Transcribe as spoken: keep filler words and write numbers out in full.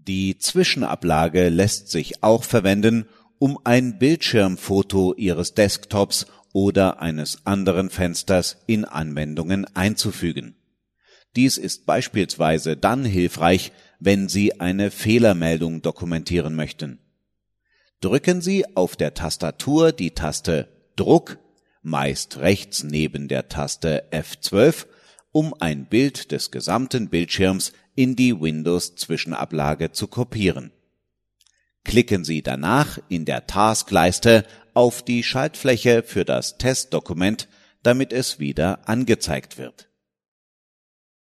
Die Zwischenablage lässt sich auch verwenden, um ein Bildschirmfoto Ihres Desktops oder eines anderen Fensters in Anwendungen einzufügen. Dies ist beispielsweise dann hilfreich, wenn Sie eine Fehlermeldung dokumentieren möchten. Drücken Sie auf der Tastatur die Taste Druck, meist rechts neben der Taste F zwölf, um ein Bild des gesamten Bildschirms in die Windows-Zwischenablage zu kopieren. Klicken Sie danach in der Taskleiste auf die Schaltfläche für das Testdokument, damit es wieder angezeigt wird.